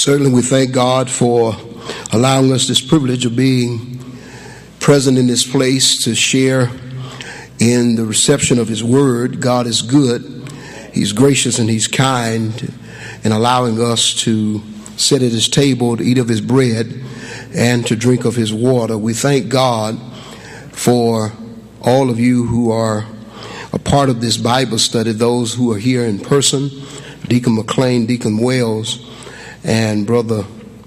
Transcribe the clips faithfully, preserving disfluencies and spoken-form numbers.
Certainly we thank God for allowing us this privilege of being present in this place to share in the reception of His Word. God is good. He's gracious and He's kind in allowing us to sit at His table, to eat of His bread, and to drink of His water. We thank God for all of you who are a part of this Bible study, those who are here in person, Deacon McLean, Deacon Wells, and Brother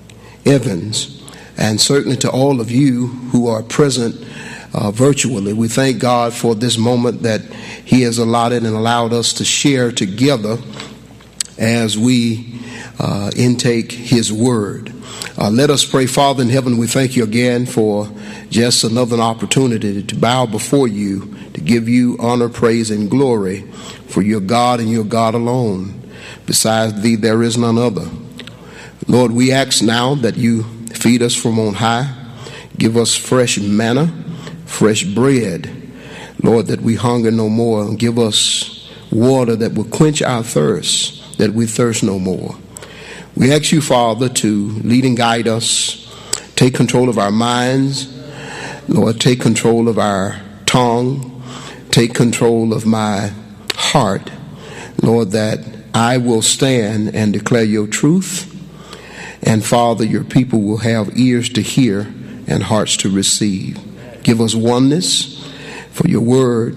Evans, and certainly to all of you who are present uh, virtually. We thank God for this moment that He has allotted and allowed us to share together as we uh, intake His Word. Uh, let us pray. Father in heaven, we thank You again for just another opportunity to bow before You, to give You honor, praise, and glory, for You're God and You're God alone. Besides Thee, there is none other. Lord, we ask now that You feed us from on high. Give us fresh manna, fresh bread. Lord, that we hunger no more. Give us water that will quench our thirst, that we thirst no more. We ask You, Father, to lead and guide us. Take control of our minds. Lord, take control of our tongue. Take control of my heart. Lord, that I will stand and declare Your truth. And Father, Your people will have ears to hear and hearts to receive. Give us oneness, for Your word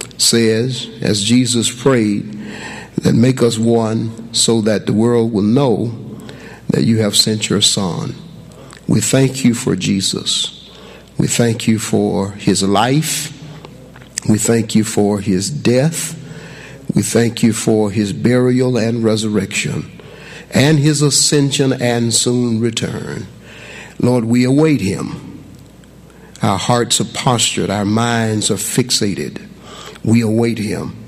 says, as Jesus prayed, that make us one so that the world will know that You have sent Your Son. We thank You for Jesus. We thank You for His life. We thank You for His death. We thank You for His burial and resurrection, and His ascension and soon return. Lord, we await Him. Our hearts are postured. Our minds are fixated. We await Him.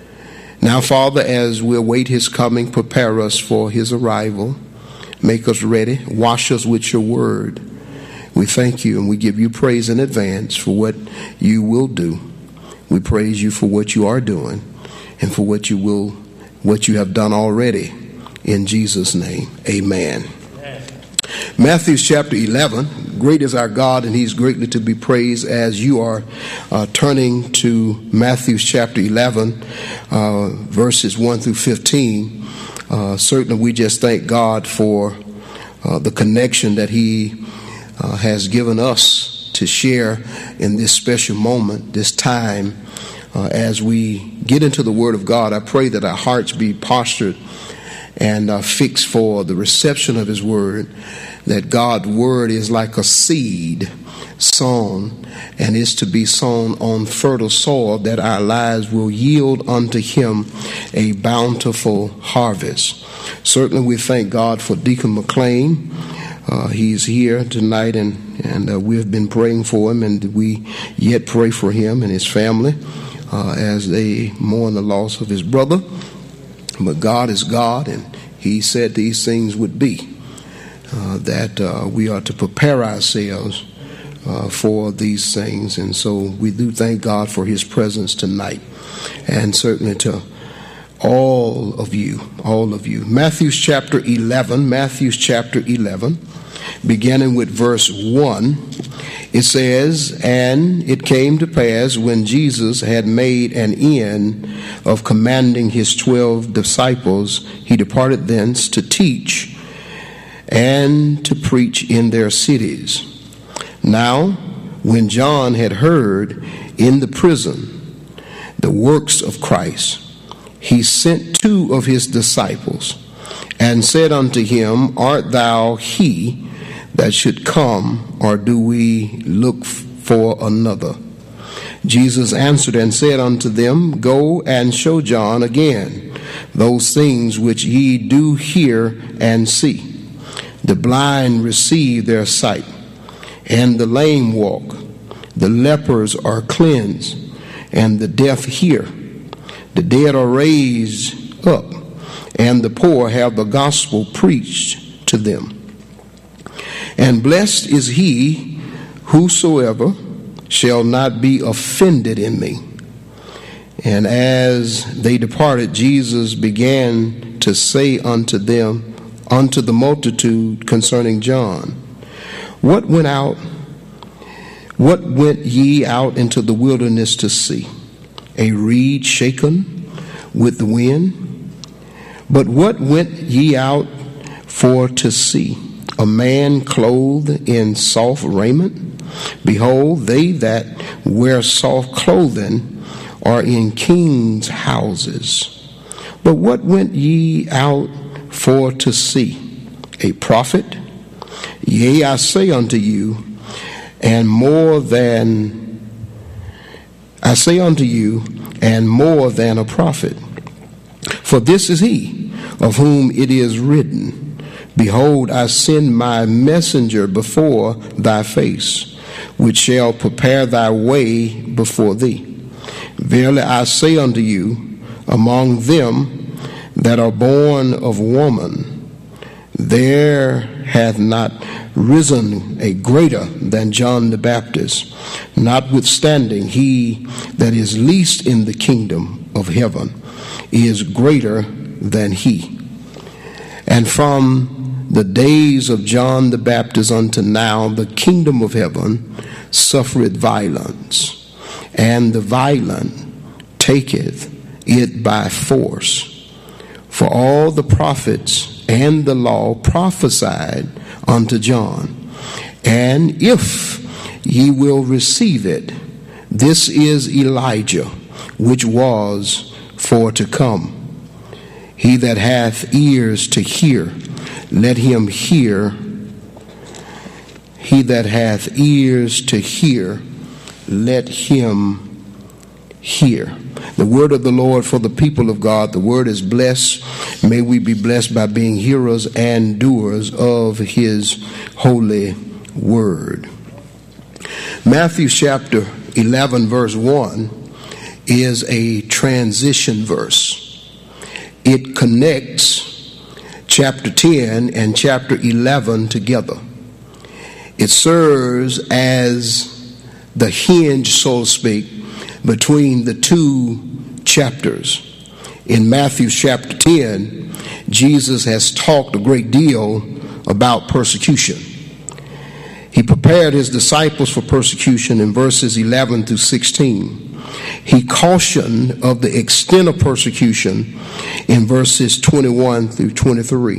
Now, Father, as we await His coming, prepare us for His arrival. Make us ready. Wash us with Your word. We thank You and we give You praise in advance for what You will do. We praise You for what You are doing and for what You will, what You have done already. In Jesus' name, amen. Amen. Matthew chapter eleven, great is our God and He's greatly to be praised. As you are uh, turning to Matthew chapter eleven, uh, verses one through fifteen, uh, certainly we just thank God for uh, the connection that He uh, has given us to share in this special moment, this time. Uh, as we get into the Word of God, I pray that our hearts be postured and uh, fixed for the reception of His Word, that God's Word is like a seed sown and is to be sown on fertile soil, that our lives will yield unto Him a bountiful harvest. Certainly we thank God for Deacon McLean. Uh, he's here tonight, and, and uh, we have been praying for him, and we yet pray for him and his family uh, as they mourn the loss of his brother. But God is God, and He said these things would be, uh, that uh, we are to prepare ourselves uh, for these things. And so we do thank God for His presence tonight, and certainly to all of you, all of you. Matthew chapter eleven, Matthew chapter eleven, beginning with verse one. It says, "And it came to pass, when Jesus had made an end of commanding His twelve disciples, He departed thence to teach and to preach in their cities. Now, when John had heard in the prison the works of Christ, he sent two of his disciples, and said unto him, Art thou he that should come, or do we look for another? Jesus answered and said unto them, Go and show John again those things which ye do hear and see. The blind receive their sight, and the lame walk. The lepers are cleansed, and the deaf hear. The dead are raised up, and the poor have the gospel preached to them. And blessed is he whosoever shall not be offended in me. And as they departed, Jesus began to say unto them unto the multitude concerning John, What went out, what went ye out into the wilderness to see? A reed shaken with the wind? But what went ye out for to see? A man clothed in soft raiment? Behold, they that wear soft clothing are in kings' houses. But what went ye out for to see? A prophet? Yea, I say unto you, and more than, I say unto you, and more than a prophet. For this is he, of whom it is written, Behold, I send my messenger before thy face, which shall prepare thy way before thee. Verily I say unto you, among them that are born of woman, there hath not risen a greater than John the Baptist. Notwithstanding, he that is least in the kingdom of heaven is greater than he. And from the days of John the Baptist unto now, the kingdom of heaven suffereth violence, and the violent taketh it by force. For all the prophets and the law prophesied unto John. And if ye will receive it, this is Elijah, which was for to come. He that hath ears to hear, let him hear. He that hath ears to hear, let him hear. The word of the Lord for the people of God. The word is blessed. May we be blessed by being hearers and doers of his holy word. Matthew chapter eleven verse one is a transition verse. It connects chapter ten and chapter eleven together. It serves as the hinge, so to speak, between the two chapters. In Matthew chapter ten, Jesus has talked a great deal about persecution. He prepared his disciples for persecution in verses eleven through sixteen. He cautioned of the extent of persecution in verses twenty-one through twenty-three.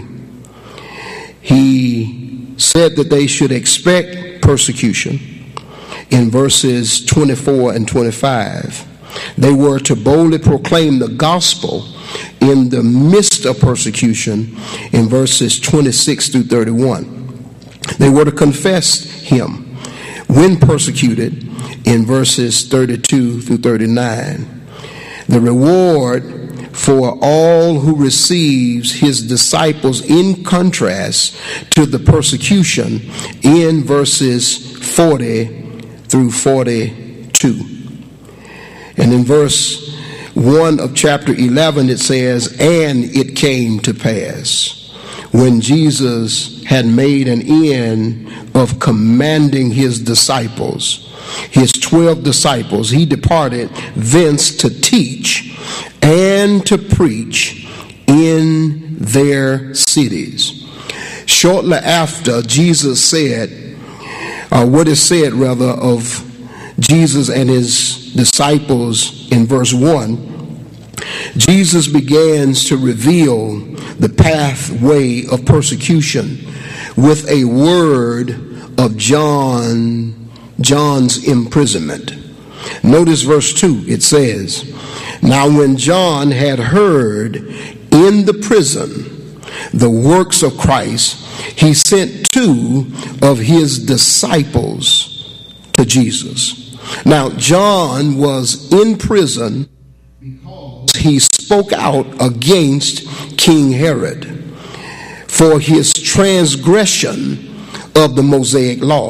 He said that they should expect persecution in verses twenty-four and twenty-five. They were to boldly proclaim the gospel in the midst of persecution in verses twenty-six through thirty-one. They were to confess him when persecuted in verses thirty-two through thirty-nine. The reward for all who receives his disciples in contrast to the persecution in verses forty through forty-two. And in verse one of chapter eleven it says, and it came to pass, when Jesus had made an end of commanding his disciples, his twelve disciples, he departed thence to teach and to preach in their cities. Shortly after, Jesus said, or what is said rather of Jesus and his disciples in verse one, Jesus begins to reveal the pathway of persecution with a word of John, John's imprisonment. Notice verse two, it says, now when John had heard in the prison the works of Christ, he sent two of his disciples to Jesus. Now, John was in prison because he spoke out against King Herod for his transgression of the Mosaic law.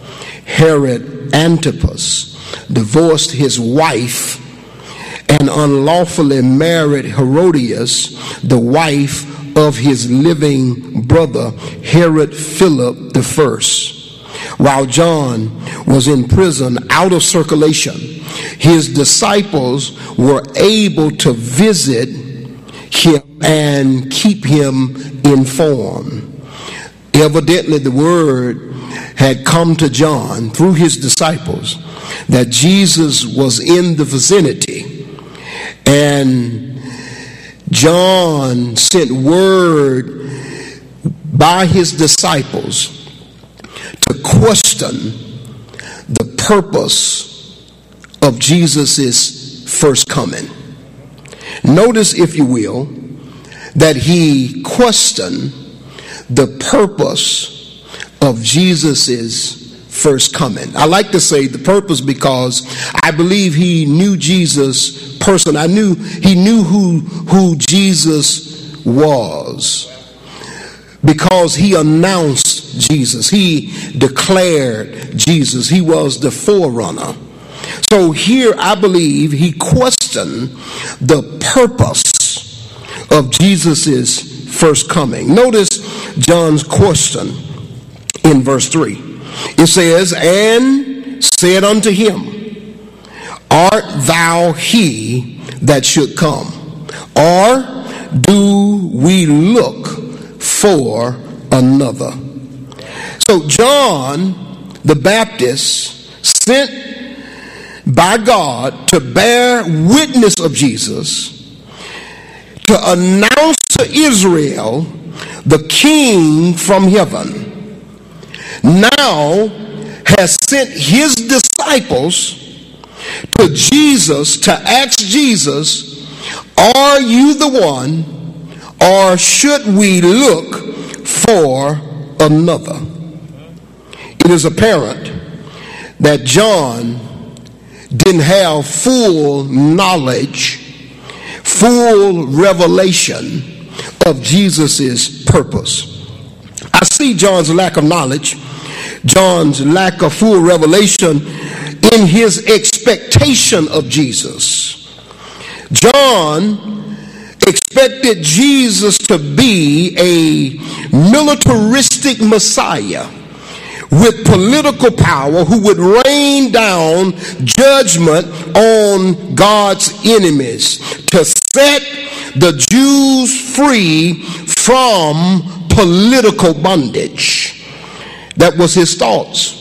Herod Antipas divorced his wife and unlawfully married Herodias, the wife of his living brother Herod Philip the First. While John was in prison out of circulation, his disciples were able to visit him and keep him informed. Evidently, the word had come to John through his disciples that Jesus was in the vicinity, and John sent word by his disciples to question the purpose of Jesus' first coming. Notice, if you will, that he questioned the purpose of Jesus' first coming. I like to say the purpose because I believe he knew Jesus personally. I knew he knew who who Jesus was, because he announced Jesus. He declared Jesus. He was the forerunner. So here I believe he questioned the purpose of Jesus' first coming. Notice John's question in verse three. It says, "And said unto him, Art thou he that should come? Or do we look for another?" So John the Baptist, sent by God to bear witness of Jesus, to announce to Israel the King from heaven, now has sent his disciples to Jesus to ask Jesus, "Are you the one, or should we look for another?" It is apparent that John didn't have full knowledge, full revelation of Jesus' purpose. I see John's lack of knowledge, John's lack of full revelation in his expectation of Jesus. John expected Jesus to be a militaristic Messiah with political power who would rain down judgment on God's enemies, to set the Jews free from political bondage. That was his thoughts.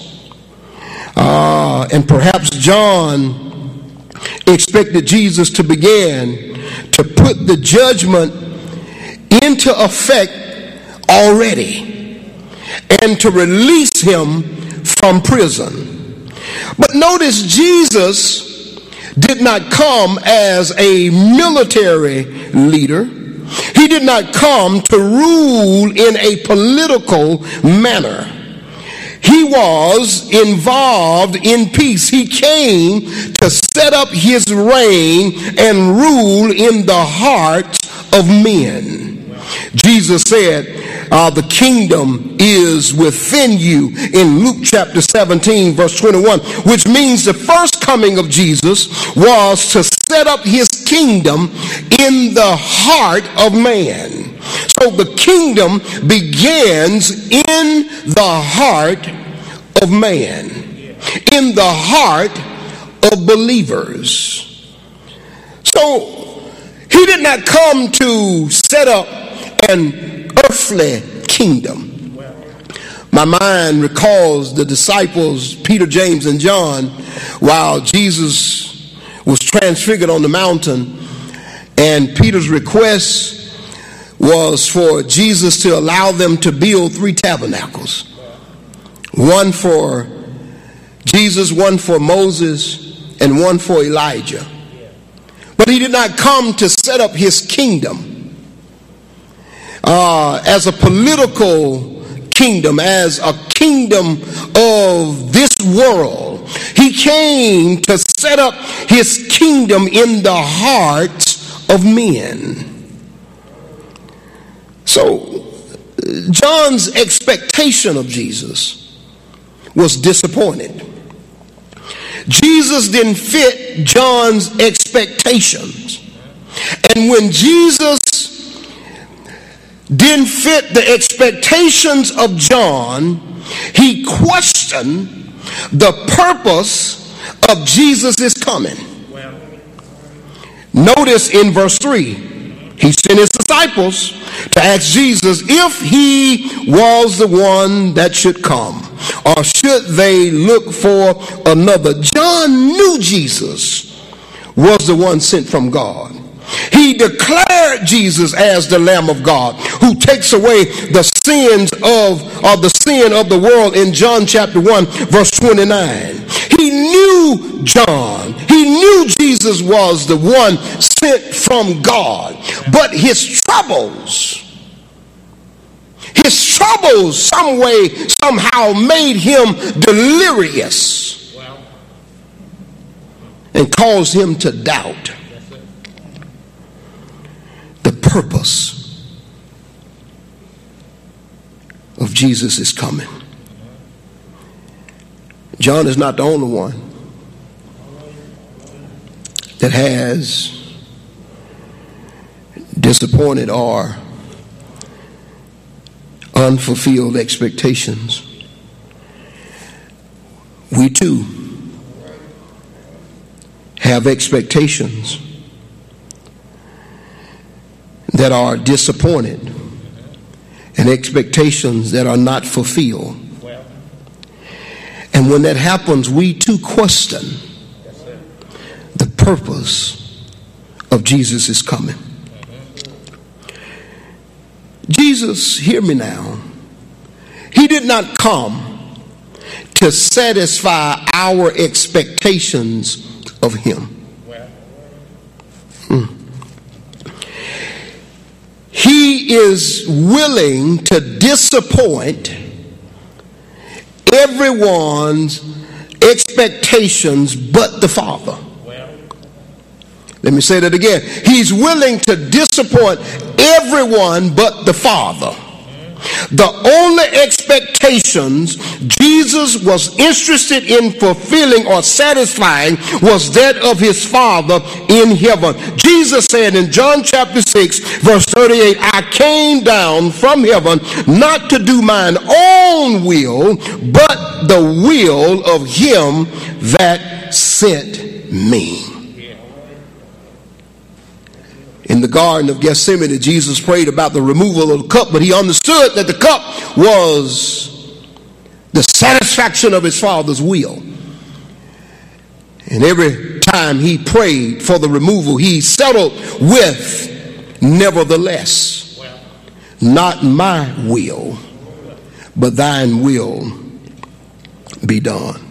Uh, and perhaps John expected Jesus to begin to put the judgment into effect already, and to release him from prison. But notice, Jesus did not come as a military leader. He did not come to rule in a political manner. He was involved in peace. He came to set up his reign and rule in the hearts of men. Jesus said, uh, the kingdom is within you in Luke chapter seventeen, verse twenty-one, which means the first coming of Jesus was to set up his kingdom in the heart of man. So the kingdom begins in the heart of man, in the heart of believers. So he did not come to set up an earthly kingdom. My mind recalls the disciples, Peter, James, and John, while Jesus was transfigured on the mountain, and Peter's request was for Jesus to allow them to build three tabernacles. One for Jesus, one for Moses, and one for Elijah. But he did not come to set up his kingdom uh, as a political kingdom, as a kingdom of this world. He came to set up his kingdom in the hearts of men. So John's expectation of Jesus was disappointed. Jesus didn't fit John's expectations. And when Jesus didn't fit the expectations of John, he questioned the purpose of Jesus' coming. Notice in verse three, He sent his disciples to ask Jesus if he was the one that should come, or should they look for another. John knew Jesus was the one sent from God. He declared Jesus as the Lamb of God who takes away the sins of, or the sin of the world in John chapter one, verse twenty-nine. He knew John. He knew Jesus was the one sent from God. But his troubles, his troubles some way, somehow made him delirious and caused him to doubt the purpose of Jesus' coming. John is not the only one that has disappointed or unfulfilled expectations. We too have expectations that are disappointed and expectations that are not fulfilled. And when that happens, we too question the purpose of Jesus' coming. Jesus, hear me now, he did not come to satisfy our expectations of him. Hmm. He is willing to disappoint everyone's expectations but the Father. Let me say that again. He's willing to disappoint everyone but the Father. The only expectations Jesus was interested in fulfilling or satisfying was that of his Father in heaven. Jesus said in John chapter six, verse thirty-eight, I came down from heaven not to do mine own will, but the will of him that sent me. In the Garden of Gethsemane, Jesus prayed about the removal of the cup, but he understood that the cup was the satisfaction of his Father's will. And every time he prayed for the removal, he settled with, nevertheless, not my will, but thine will be done.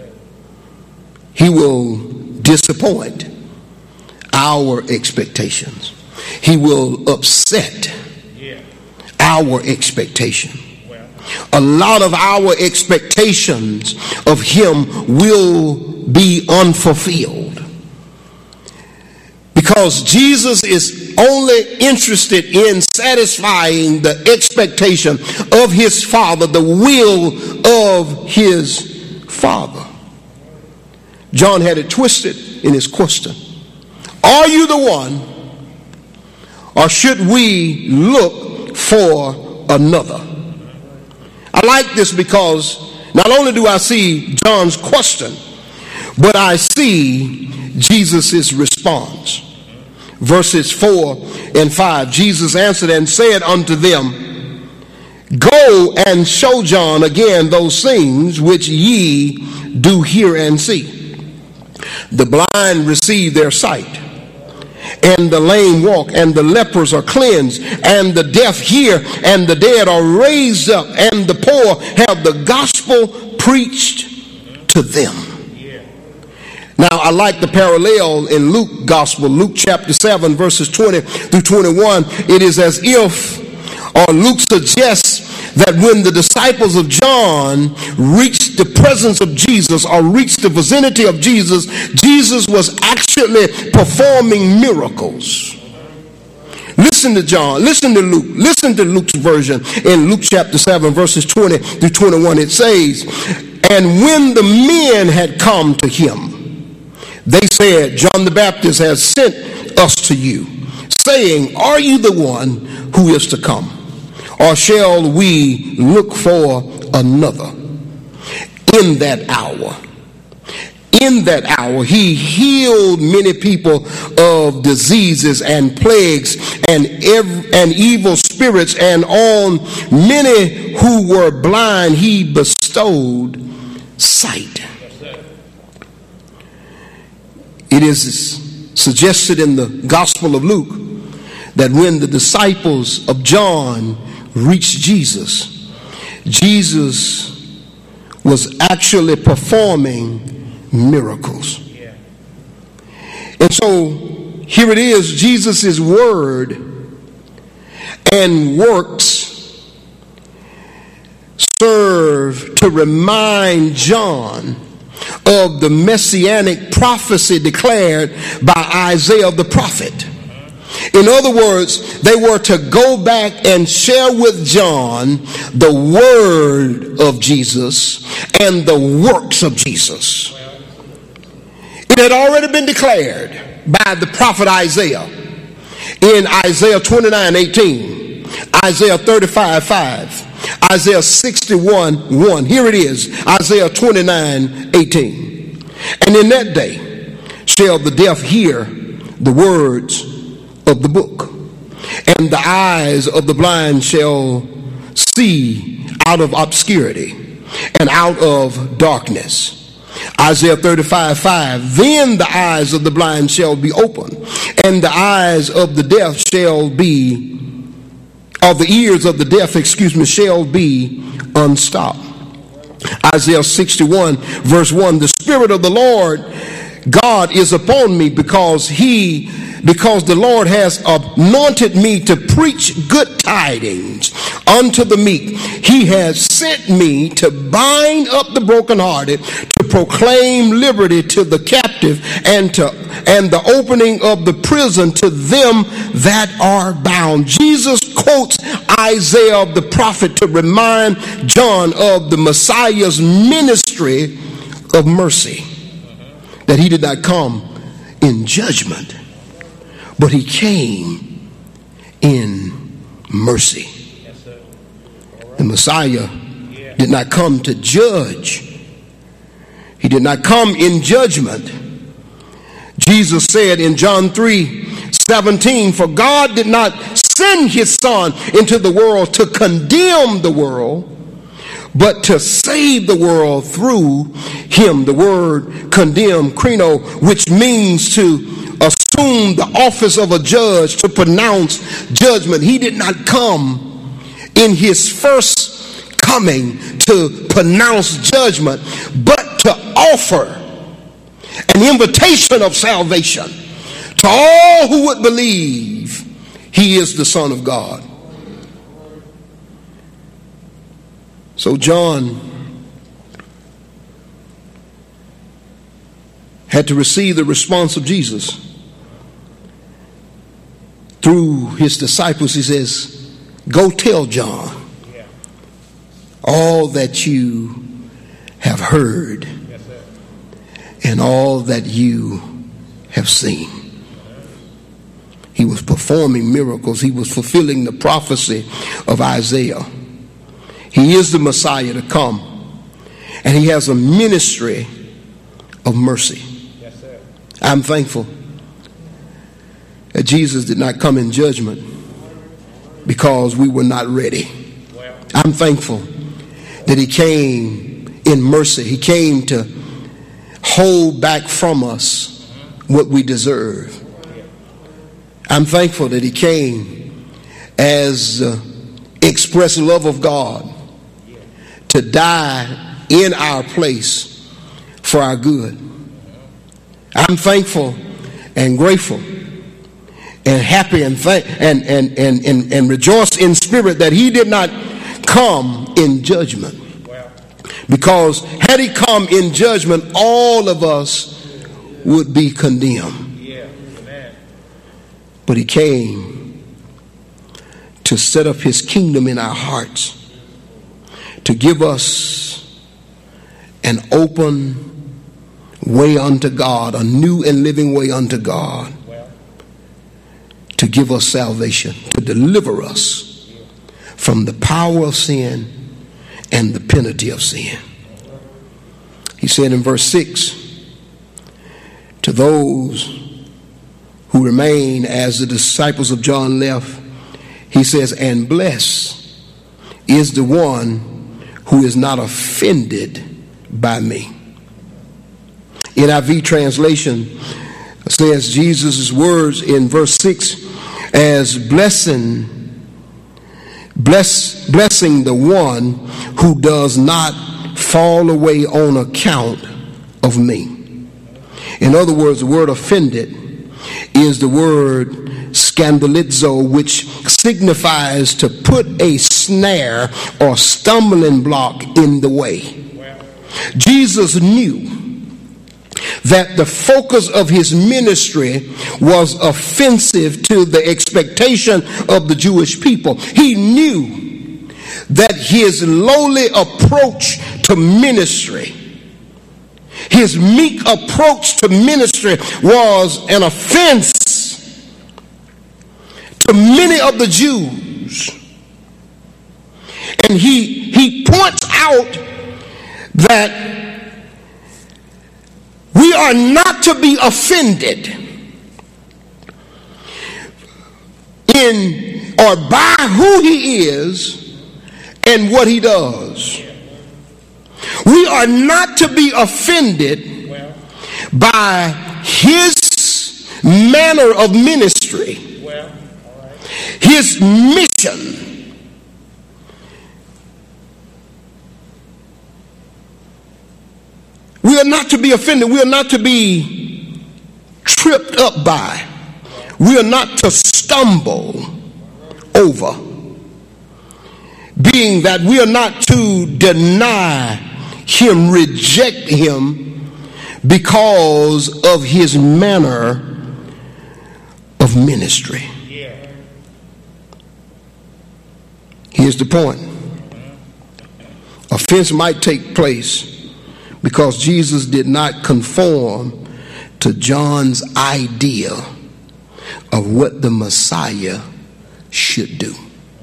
He will disappoint our expectations. He will upset our expectation. A lot of our expectations of him will be unfulfilled because Jesus is only interested in satisfying the expectation of his Father, the will of his Father. John had it twisted in his question. Are you the one, or should we look for another? I like this because not only do I see John's question, but I see Jesus' response. Verses four and five, Jesus answered and said unto them, go and show John again those things which ye do hear and see. The blind receive their sight, and the lame walk, and the lepers are cleansed, and the deaf hear, and the dead are raised up, and the poor have the gospel preached to them. Now, I like the parallel in Luke gospel, Luke chapter seven, verses twenty through twenty-one. It is as if, or Luke suggests, that when the disciples of John reached the presence of Jesus, or reached the vicinity of Jesus, Jesus was actually performing miracles. Listen to John, listen to Luke, listen to Luke's version in Luke chapter seven, verses twenty through twenty-one. It says, and when the men had come to him, they said, John the Baptist has sent us to you, saying, are you the one who is to come? Or shall we look for another? In that hour, in that hour, he healed many people of diseases and plagues and ev- and evil spirits, and on many who were blind he bestowed sight. It is suggested in the Gospel of Luke that when the disciples of John reached Jesus, Jesus was actually performing miracles. And so here it is, Jesus' word and works serve to remind John of the messianic prophecy declared by Isaiah the prophet. In other words, they were to go back and share with John the word of Jesus and the works of Jesus. It had already been declared by the prophet Isaiah in Isaiah twenty-nine eighteen, Isaiah thirty-five five, Isaiah sixty-one one. Here it is, Isaiah twenty-nine eighteen. And in that day shall the deaf hear the words of the book, and the eyes of the blind shall see out of obscurity and out of darkness. Isaiah thirty-five five. Then the eyes of the blind shall be opened, and the eyes of the deaf shall be, or the ears of the deaf, excuse me, shall be unstopped. Isaiah sixty-one verse one. The Spirit of the Lord God is upon me, because he because the Lord has anointed me to preach good tidings unto the meek. He has sent me to bind up the brokenhearted, to proclaim liberty to the captive, and to and the opening of the prison to them that are bound. Jesus quotes Isaiah the prophet to remind John of the Messiah's ministry of mercy, that he did not come in judgment, but he came in mercy. The Messiah did not come to judge. He did not come in judgment. Jesus said in John three seventeen, for God did not send his son into the world to condemn the world, but to save the world through him. The word condemn, krino, which means to assume the office of a judge, to pronounce judgment. He did not come in his first coming to pronounce judgment, but to offer an invitation of salvation to all who would believe he is the Son of God. So John had to receive the response of Jesus through his disciples. He says, go tell John all that you have heard and all that you have seen. He was performing miracles. He was fulfilling the prophecy of Isaiah. He is the Messiah to come, and he has a ministry of mercy. Yes, sir. I'm thankful that Jesus did not come in judgment because we were not ready. Well. I'm thankful that he came in mercy. He came to hold back from us what we deserve. I'm thankful that he came as uh, express love of God to die in our place for our good. I'm thankful and grateful and happy and th- and, and, and, and, and rejoice in spirit that he did not come in judgment. Because had he come in judgment, all of us would be condemned. But he came to set up his kingdom in our hearts, to give us an open way unto God, a new and living way unto God, to give us salvation, to deliver us from the power of sin and the penalty of sin. He said in verse six, to those who remain as the disciples of John left, he says, and blessed is the one who is not offended by me. N I V translation says Jesus' words in verse six as blessing, bless, blessing the one who does not fall away on account of me. In other words, the word offended is the word scandalizo, which signifies to put a snare or stumbling block in the way. Jesus knew that the focus of his ministry was offensive to the expectation of the Jewish people. He knew that his lowly approach to ministry, his meek approach to ministry, was an offense to many of the Jews. And he, he points out that we are not to be offended in or by who he is and what he does. We are not to be offended by his manner of ministry, his mission. We are not to be offended. We are not to be tripped up by. We are not to stumble over. Being that we are not to deny him, reject him because of his manner of ministry. Here's the point. Offense might take place because Jesus did not conform to John's idea of what the Messiah should do.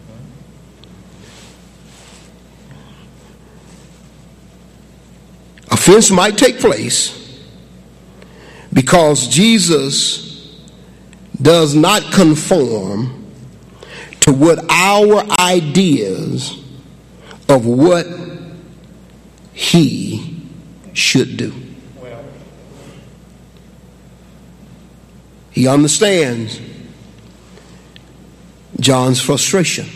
Offense might take place because Jesus does not conform to what our ideas of what he should do. He understands John's frustration.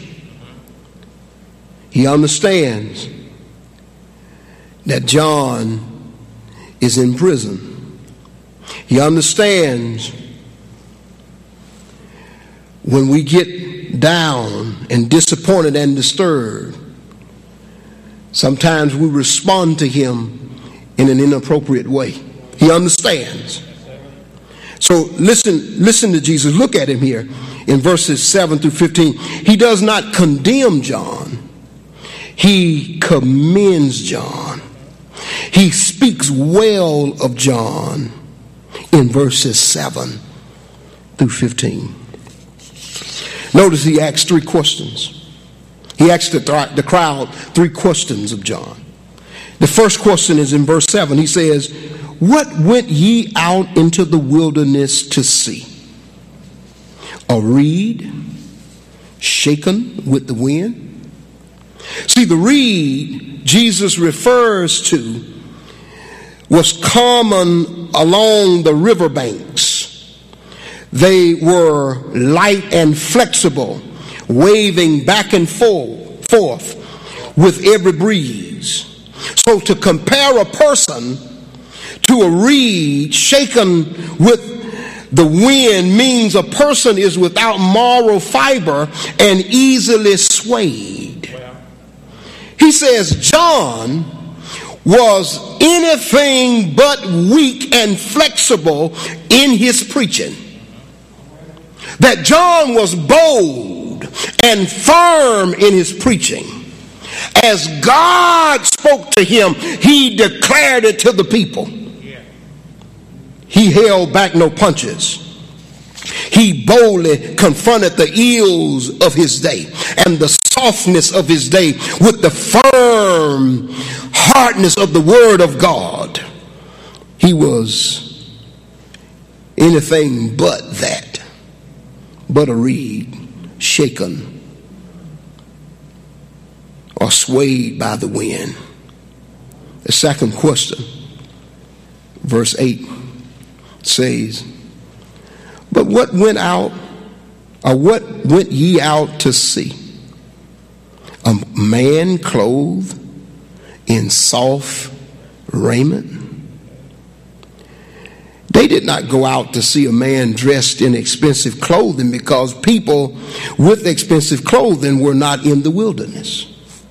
He understands that John is in prison. He understands when we get down and disappointed and disturbed, sometimes we respond to him in an inappropriate way. He understands. So listen, listen to Jesus. Look at him here in verses seven through fifteen. He does not condemn John. He commends John. He speaks well of John in verses seven through fifteen. Notice he asks three questions. He asks the, th- the crowd three questions of John. The first question is in verse seven. He says, what went ye out into the wilderness to see? A reed shaken with the wind? See, the reed Jesus refers to was common along the riverbanks. They were light and flexible, waving back and forth, forth with every breeze. So to compare a person to a reed shaken with the wind means a person is without moral fiber and easily swayed. He says John was anything but weak and flexible in his preaching. That John was bold and firm in his preaching. As God spoke to him, he declared it to the people. He held back no punches. He boldly confronted the ills of his day and the softness of his day with the firm hardness of the word of God. He was anything but that, but a reed shaken or swayed by the wind. The second question, verse eight says, but what went out, or what went ye out to see? A man clothed in soft raiment? They did not go out to see a man dressed in expensive clothing, because people with expensive clothing were not in the wilderness.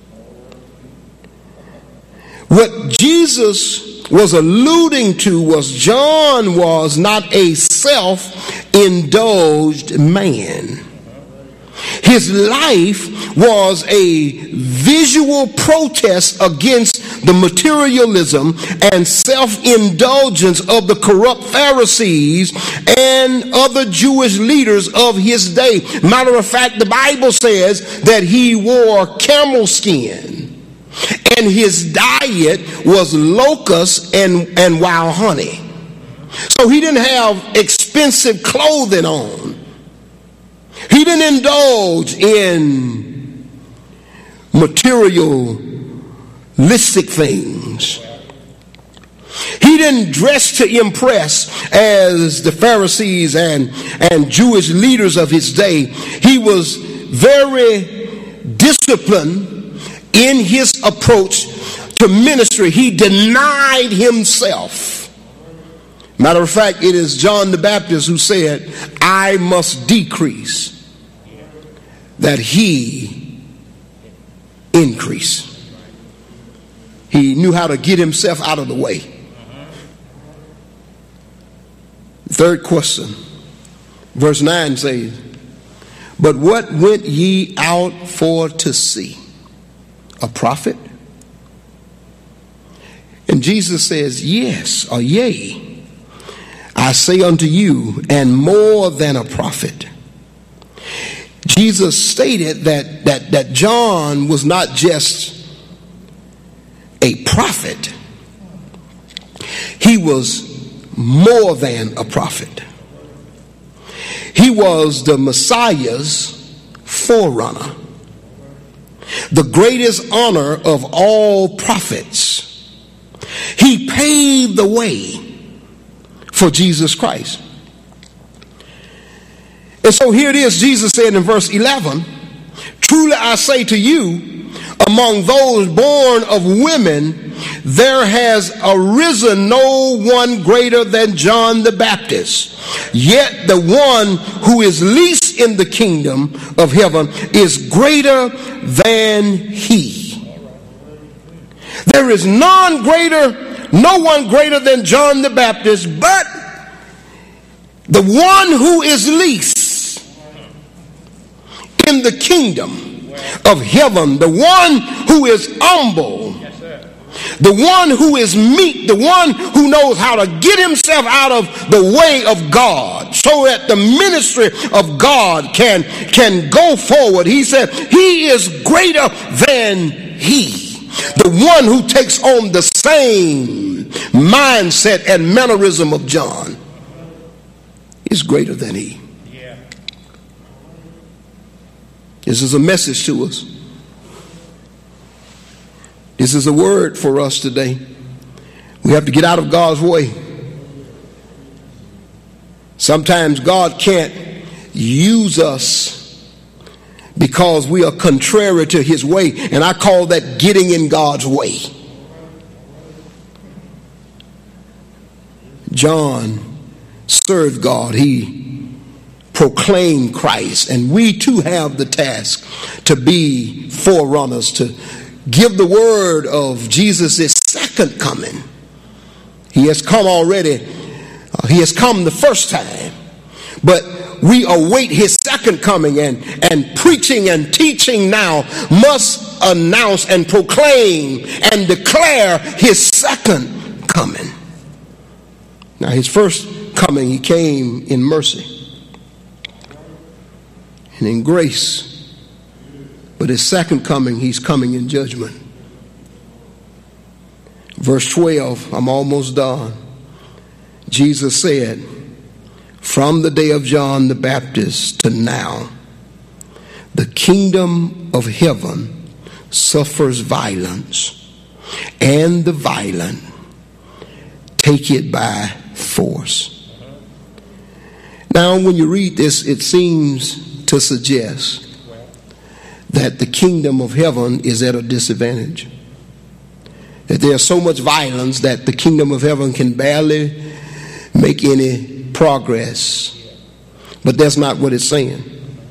What Jesus was alluding to was John was not a self-indulged man. His life was a visual protest against the materialism and self-indulgence of the corrupt Pharisees and other Jewish leaders of his day. Matter of fact, the Bible says that he wore camel skin, and his diet was locusts and, and wild honey. So he didn't have expensive clothing on. He didn't indulge in materialistic things. He didn't dress to impress as the Pharisees and, and Jewish leaders of his day. He was very disciplined in his approach to ministry. He denied himself. Matter of fact, it is John the Baptist who said, I must decrease, that he increase. He knew how to get himself out of the way. Third question, verse nine says, but what went ye out for to see? A prophet? And Jesus says, yes, or yea, I say unto you, and more than a prophet. Jesus stated that, that, that John was not just a prophet. He was more than a prophet. He was the Messiah's forerunner, the greatest honor of all prophets. He paved the way for Jesus Christ. And so here it is, Jesus said in verse eleven, truly I say to you, among those born of women, there has arisen no one greater than John the Baptist. Yet the one who is least in the kingdom of heaven is greater than he. There is none greater, no one greater than John the Baptist, but the one who is least in the kingdom of heaven, the one who is humble, the one who is meek, the one who knows how to get himself out of the way of God so that the ministry of God can, can go forward. He said he is greater than he. The one who takes on the same mindset and mannerism of John is greater than he. Yeah. This is a message to us. This is a word for us today. We have to get out of God's way. Sometimes God can't use us because we are contrary to his way, and I call that getting in God's way. John served God. He proclaimed Christ, and we too have the task to be forerunners, to give the word of Jesus' second coming. He has come already. Uh, he has come the first time, but we await his second coming, and, and preaching and teaching now must announce and proclaim and declare his second coming. Now, his first coming, he came in mercy and in grace. But his second coming, he's coming in judgment. Verse twelve, I'm almost done. Jesus said, from the day of John the Baptist to now, the kingdom of heaven suffers violence, and the violent take it by force. Now, when you read this, it seems to suggest that the kingdom of heaven is at a disadvantage. That there's so much violence that the kingdom of heaven can barely make any progress. But that's not what it's saying.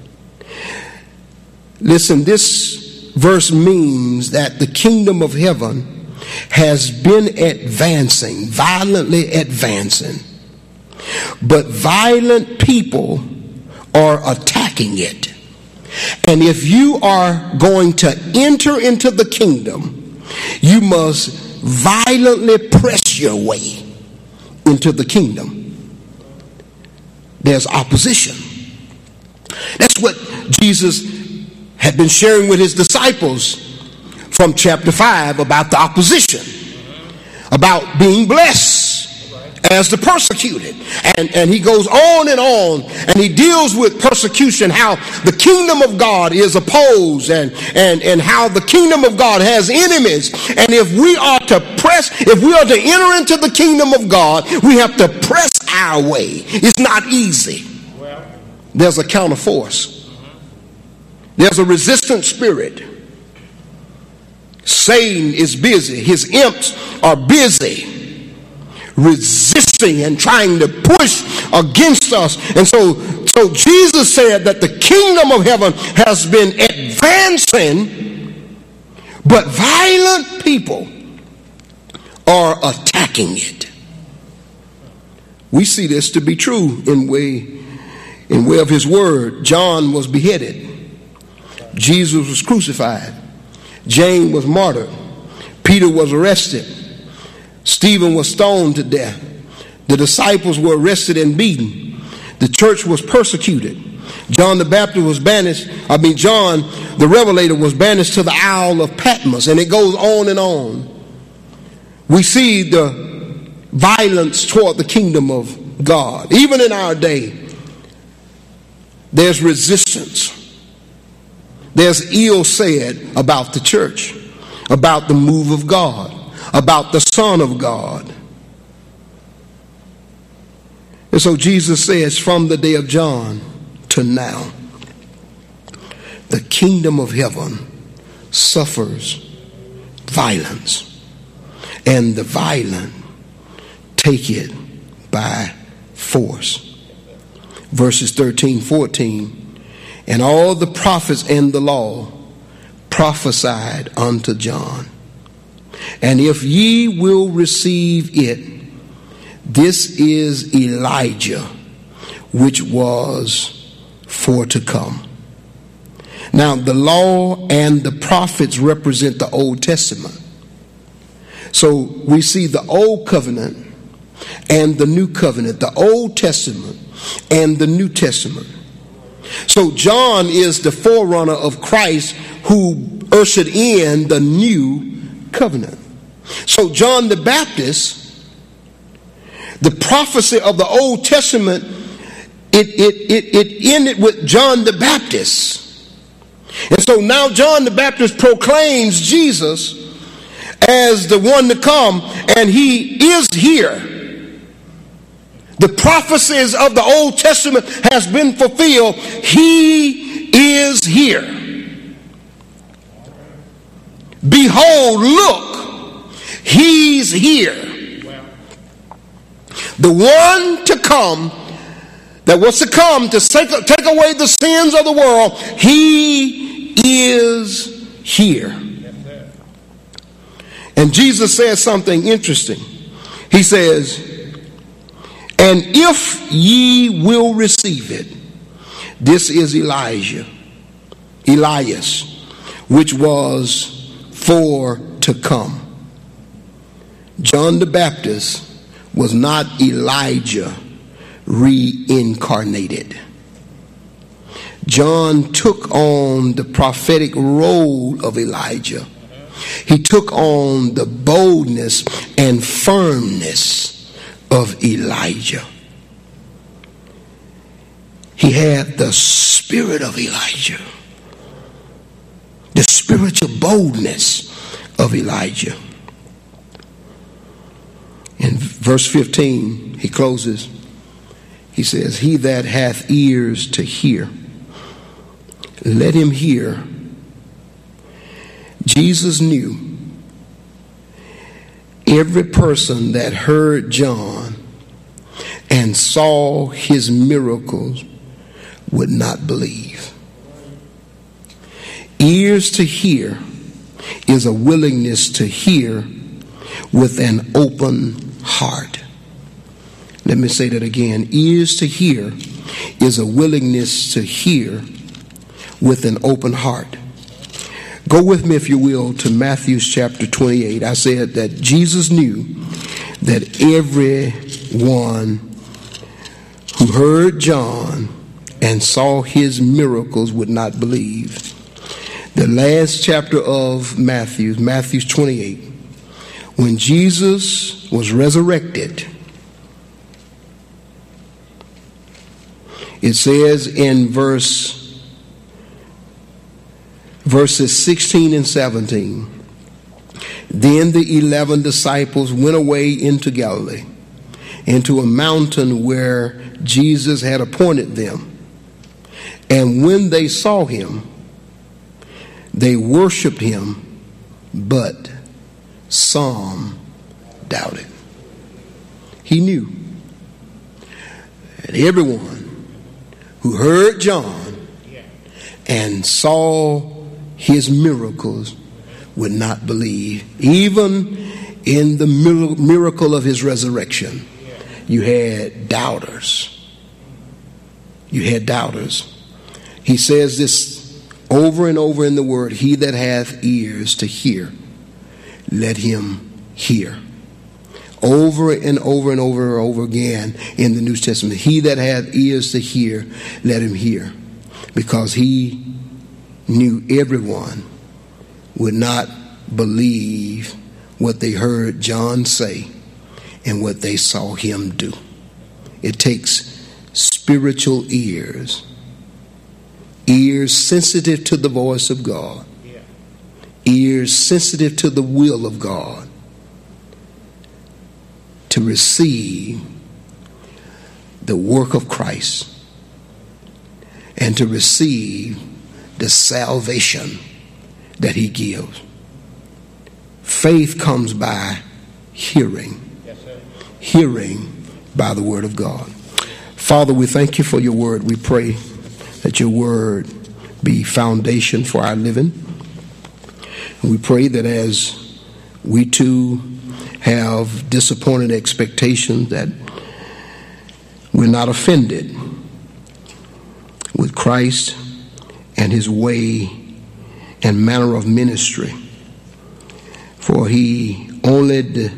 Listen, this verse means that the kingdom of heaven has been advancing, violently advancing. But violent people are attacking it. And if you are going to enter into the kingdom, you must violently press your way into the kingdom. There's opposition. That's what Jesus had been sharing with his disciples from chapter five about the opposition, about being blessed as the persecuted. And, and he goes on and on, and he deals with persecution, how the kingdom of God is opposed, and, and, and how the kingdom of God has enemies. And if we are to press, if we are to enter into the kingdom of God, we have to press our way. It's not easy. There's a counterforce. There's a resistant spirit. Satan is busy. His imps are busy resisting and trying to push against us. And so, so Jesus said that the kingdom of heaven has been advancing, but violent people are attacking it. We see this to be true in way, in way of his word. John was beheaded. Jesus was crucified. James was martyred. Peter was arrested. Stephen was stoned to death. The disciples were arrested and beaten. The church was persecuted. John the Baptist was banished. I mean, John the Revelator was banished to the Isle of Patmos. And it goes on and on. We see the violence toward the kingdom of God. Even in our day, there's resistance. There's ill said about the church, about the move of God, about the Son of God. And so Jesus says, from the day of John to now, the kingdom of heaven suffers violence, and the violent take it by force. Verses thirteen, fourteen. And all the prophets and the law prophesied unto John. And if ye will receive it, this is Elijah, which was for to come. Now, the law and the prophets represent the Old Testament. So we see the Old Covenant and the New Covenant, the Old Testament and the New Testament. So John is the forerunner of Christ who ushered in the new covenant. So John the Baptist, the prophecy of the Old Testament, it, it, it, it ended with John the Baptist. And so now John the Baptist proclaims Jesus as the one to come, and he is here. The prophecies of the Old Testament has been fulfilled. He is here. Behold, look, he's here. The one to come, that was to come to take, take away the sins of the world, he is here. And Jesus says something interesting. He says, and if ye will receive it, this is Elijah, Elias, which was for to come. John the Baptist was not Elijah reincarnated. John took on the prophetic role of Elijah. He took on the boldness and firmness of Elijah. He had the spirit of Elijah, the spiritual boldness of Elijah. In verse fifteen, he closes. He says, he that hath ears to hear, let him hear. Jesus knew every person that heard John and saw his miracles would not believe. Ears to hear is a willingness to hear with an open heart. Let me say that again. Ears to hear is a willingness to hear with an open heart. Go with me, if you will, to Matthew chapter twenty-eight. I said that Jesus knew that everyone who heard John and saw his miracles would not believe. The last chapter of Matthew, Matthew twenty-eight, when Jesus was resurrected, it says in verse verses sixteen and seventeen, then the eleven disciples went away into Galilee, into a mountain where Jesus had appointed them. And when they saw him, they worshiped him, but some doubted. He knew that everyone who heard John and saw his miracles would not believe. Even in the miracle of his resurrection, you had doubters. You had doubters. He says this over and over in the word, he that hath ears to hear, let him hear. Over and over and over and over again in the New Testament, he that hath ears to hear, let him hear. Because he knew everyone would not believe what they heard John say and what they saw him do. It takes spiritual ears, ears sensitive to the voice of God, ears sensitive to the will of God, to receive the work of Christ and to receive the salvation that he gives. Faith comes by hearing. Yes, sir. Hearing by the word of God. Father, we thank you for your word. We pray that your word be foundation for our living. And we pray that as we too have disappointed expectations, that we're not offended with Christ and his way and manner of ministry. For he only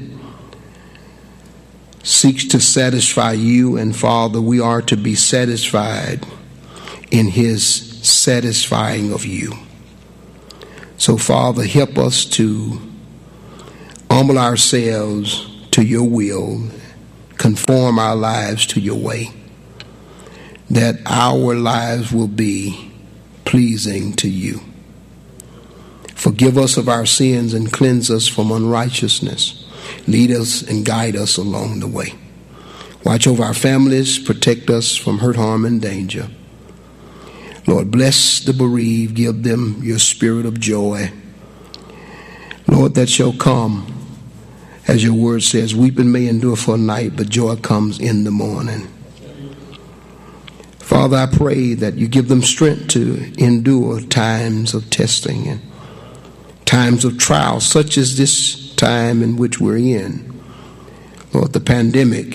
seeks to satisfy you, and Father, we are to be satisfied in his satisfying of you. So Father, help us to humble ourselves to your will, conform our lives to your way, that our lives will be pleasing to you. Forgive us of our sins and cleanse us from unrighteousness. Lead us and guide us along the way. Watch over our families, protect us from hurt, harm, and danger. Lord, bless the bereaved, give them your spirit of joy. Lord, that shall come, as your word says, weeping may endure for a night, but joy comes in the morning. Father, I pray that you give them strength to endure times of testing and times of trial, such as this time in which we're in. Lord, the pandemic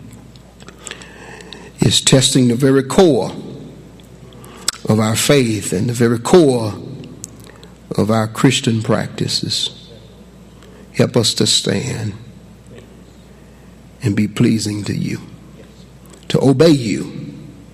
is testing the very core of our faith and the very core of our Christian practices. Help us to stand and be pleasing to you, to obey you.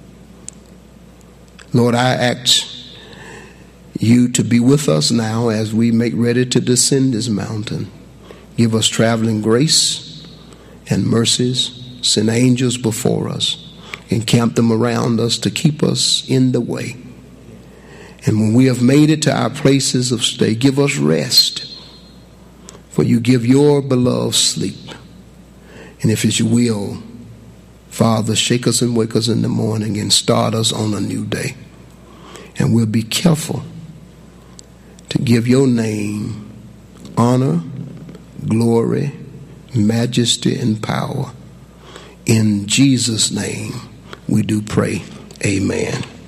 Lord, I ask you to be with us now as we make ready to descend this mountain. Give us traveling grace and mercies. Send angels before us. Encamp them around us to keep us in the way. And when we have made it to our places of stay, give us rest. For you give your beloved sleep. And if it's your will, Father, shake us and wake us in the morning and start us on a new day. And we'll be careful to give your name honor, glory, majesty, and power. In Jesus' name we do pray. Amen.